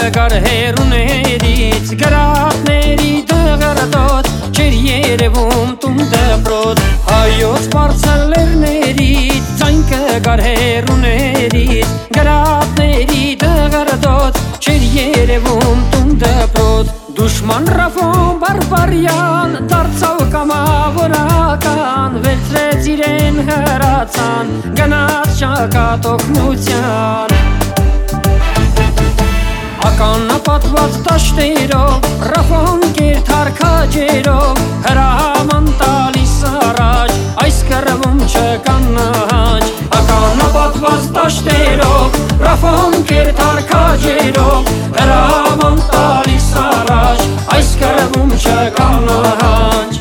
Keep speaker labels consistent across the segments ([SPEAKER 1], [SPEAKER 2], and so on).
[SPEAKER 1] Garherուներից գրատների դղրդոց Չեր երևում տուն դպրոց Հայոց բարձր լեռներից Ձայն կգար հեռուներից Գրատների դղրդոց Չեր երևում տուն դպրոց Դուշման ռաֆոն բարբարյան Դարձավ կամավորական Վերցրեց իրեն հրացան Գնաց շակատ օգնության Ականապատված տաշտերով Ռաֆոն կերթար քաջերով Հրաման տալիս առաջ Այս կռվում չկան նահանջ Ականապատված տաշտերով Ռաֆոն կերթար քաջերով Հրաման տալիս առաջ Այս կռվում չկան նահանջ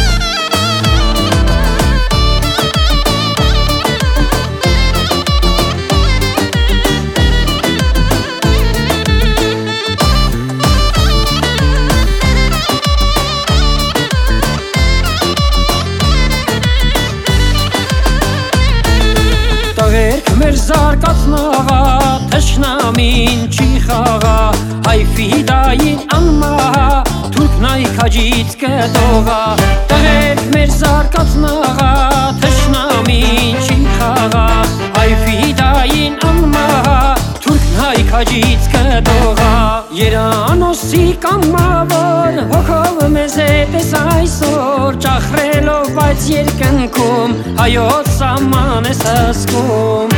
[SPEAKER 1] Մեր զարկացնաղա, թշնամին չի խաղա Հայ ֆիդային անմահա, թուրքնայ քաջից կտողա Տղերք մեր զարկացնաղա, թշնամին չի խաղա Հայ ֆիդային անմահա, թուրքնայ քաջից կտողա Երանոսի կամավոր, հոգով մեզ հետ ես այսօր Ճախրելով բայց երկնքում, հայոց սաման ես հսկում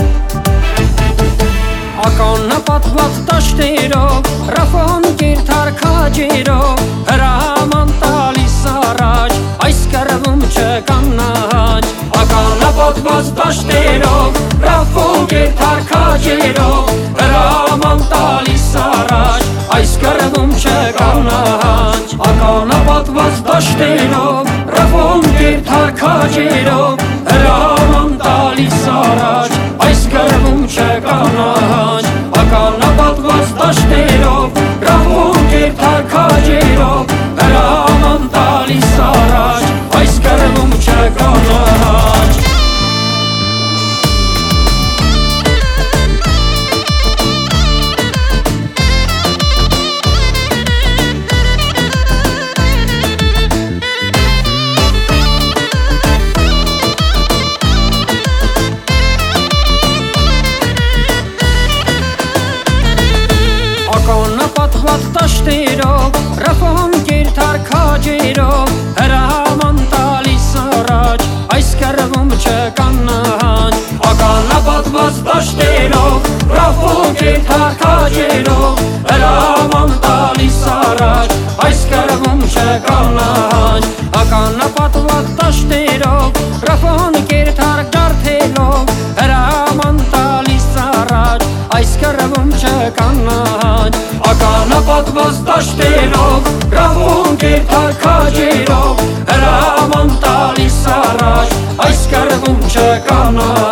[SPEAKER 1] Ականապատված տաշտերով, Ռաֆոն կերթար քաջերով Հրաման տալիս առաջ, այս կռվում չկան նահանջ Ականապատված տաշտերով, Ռաֆոն կերթար քաջերով Հրաման տալիս առաջ, այս կռվում չկան նահանջ Ականապատված տաշտերով, Ռաֆոն կերթար քաջերով Հրաման տալիս առաջ, այս կռվում չկան նահանջ Ականապատված տաշտերով, Ռաֆոն կերթար քաջերով Հրաման տալիս առաջ, այս կռվում չկան նահանջ Ականապատված տաշտերով, Ռաֆոն կերթար քաջերով Հրաման տալիս առաջ, այս կռվում չկան նահանջ Ականապատված տաշտերով, Ռաֆոն կերթար քաջերով Հրաման տալիս առաջ, այս կռվում չկան նահանջ Ականապատված տաշտերով, Ռաֆոն կերթար ջարդելով Հրաման տալիս առաջ, այս կռվում չկան նահանջ Ականապատված տաշտերով, Ռաֆոն կերթար քաջերով Հրաման տալիս առաջ, այս կռվում չկան նահանջ